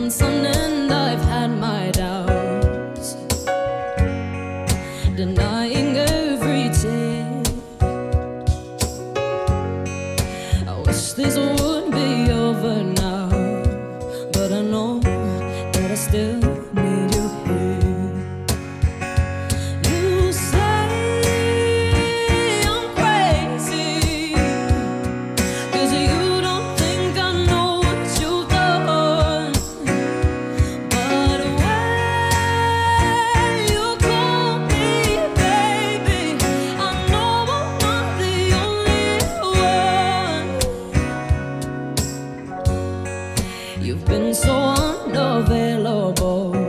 morning sun, and I've had my doubts, denying every tear. I wish this would be over now, but I know that I still need you here. You say I'm crazy, 'cause you don't think I know what you've done. But when you call me baby, I know I'm not the only one. You've been so unavailable,